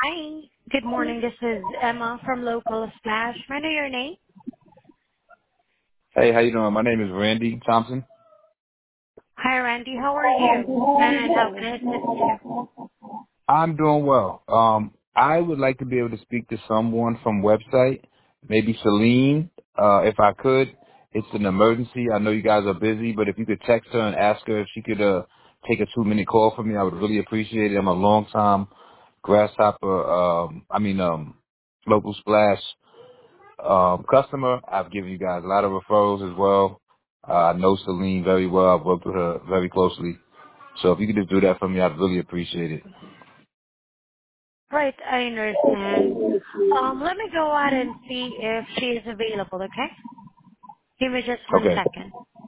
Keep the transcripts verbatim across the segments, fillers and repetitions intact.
Hi. Good morning. This is Emma from Local Splash. May I know your name? Hey, how you doing? My name is Randy Thompson. Hi, Randy. How are you? And how can I assist you? I'm doing well. Um, I would like to be able to speak to someone from website, maybe Celine, uh, if I could. It's an emergency. I know you guys are busy, but if you could text her and ask her if she could uh, take a two-minute call from me, I would really appreciate it. I'm a long-time Grasshopper, um, I mean, um, Local Splash um, customer. I've given you guys a lot of referrals as well. Uh, I know Celine very well. I've worked with her very closely. So if you could just do that for me, I'd really appreciate it. Right, I understand. Um, let me go ahead and see if she is available, okay? Give me just one Okay. second.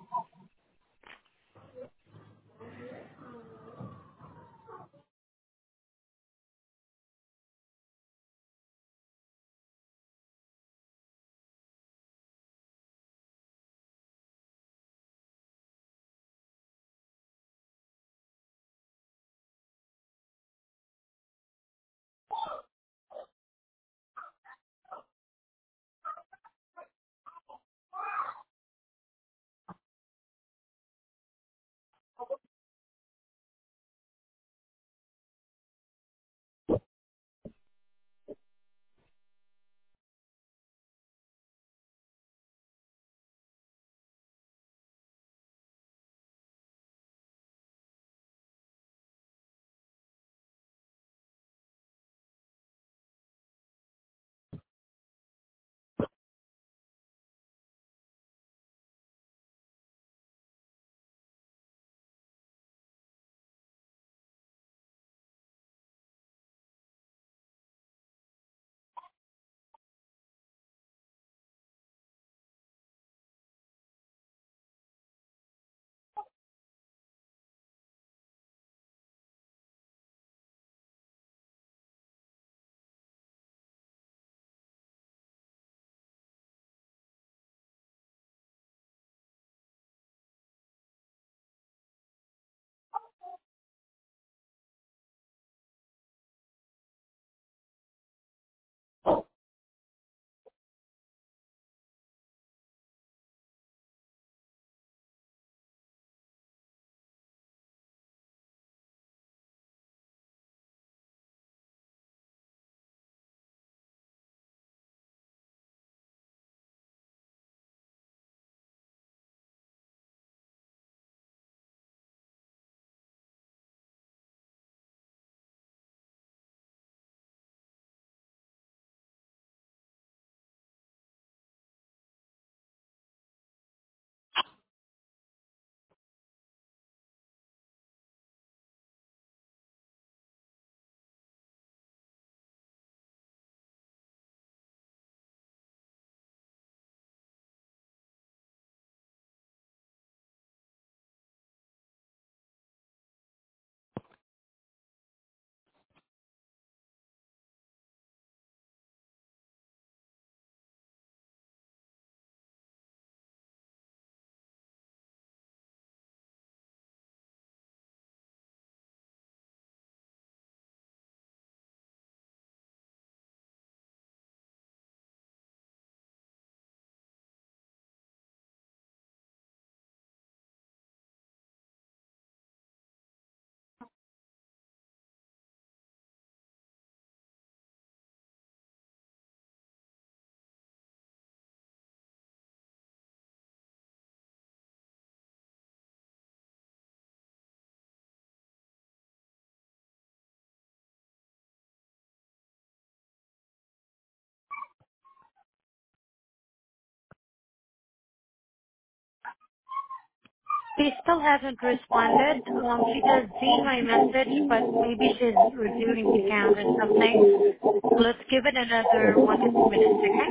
She still hasn't responded. Um, she does see my message, but maybe she's reviewing the account or something. Let's give it another one to two minutes, okay?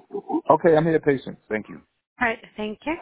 Okay, I'm here patient. Thank you. All right, thank you.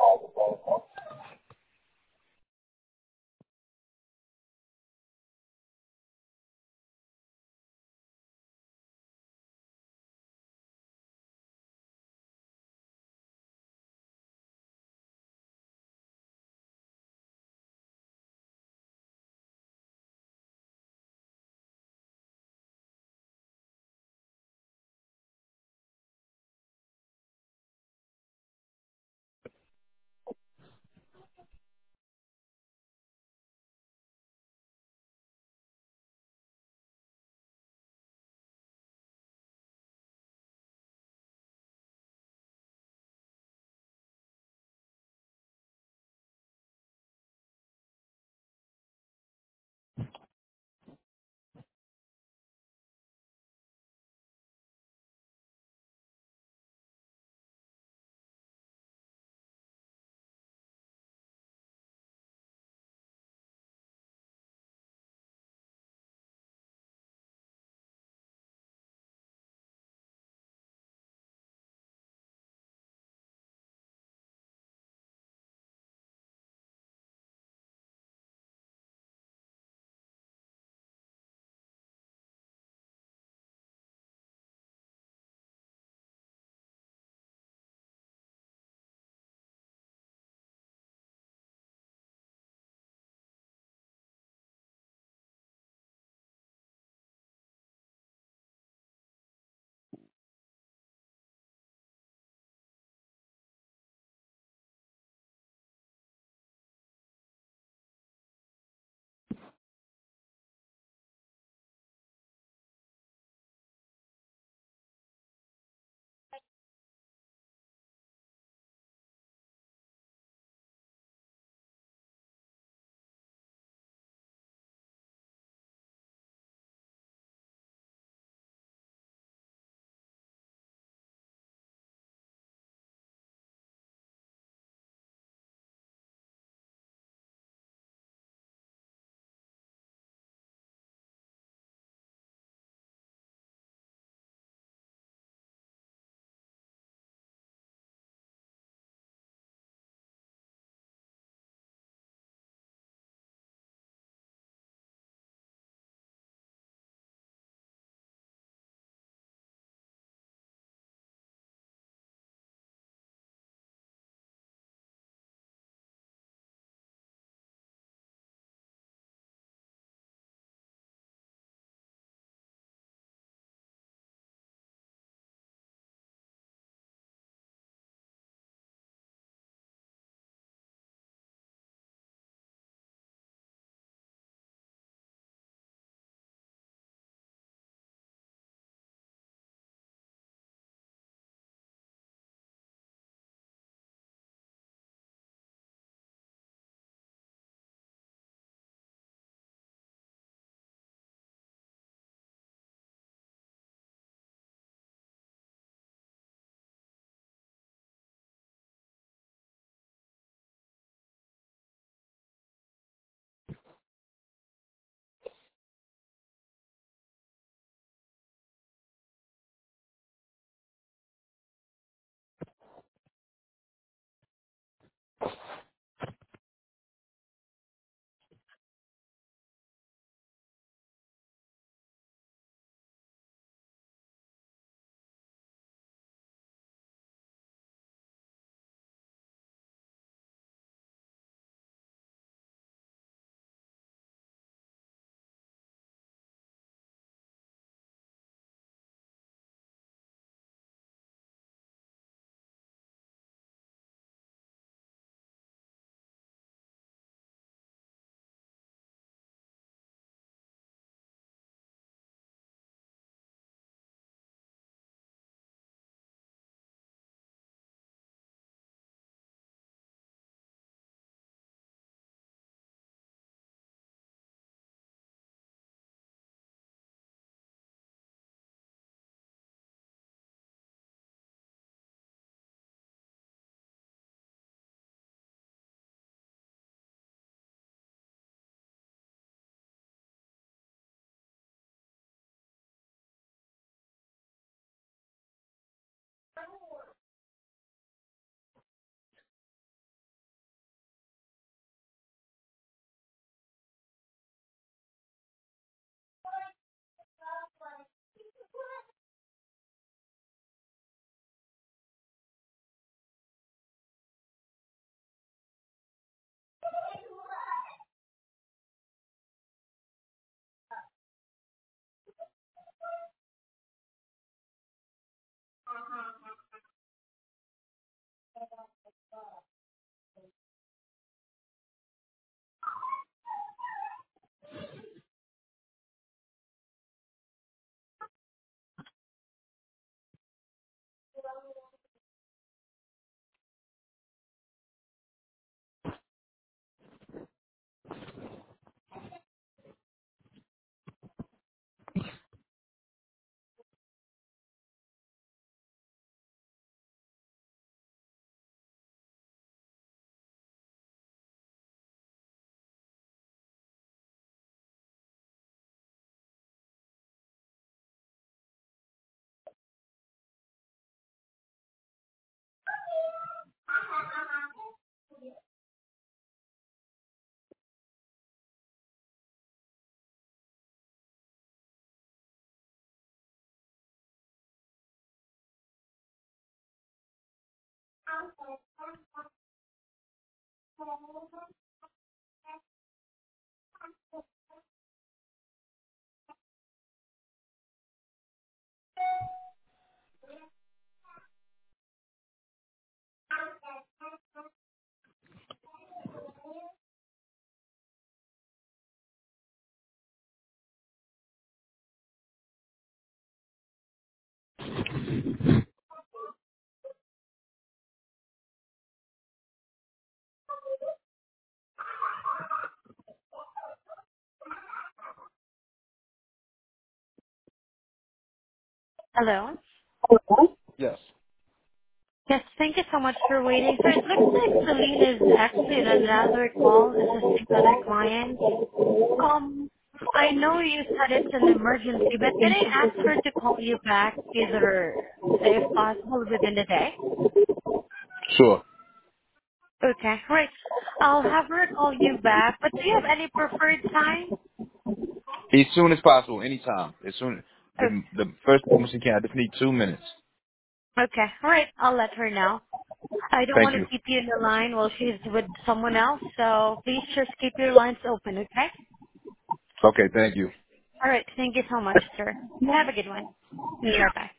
Hello? Yes. Yes, thank you so much for waiting. So it looks like Celine is actually in another call assisting other clients. Um, I know you said it's an emergency, but can I ask her to call you back either, if possible, within the day? Sure. Okay, right. I'll have her call you back, but do you have any preferred time? As soon as possible, anytime. As soon Oh, the the first moment you can. I just need two minutes. okay, all right. I'll let her know. I don't Thank want to you. keep you in the line while she's with someone else, so please just keep your lines open, okay? Okay, thank you. All right. Thank you so much, sir. You have a good one. Bye-bye.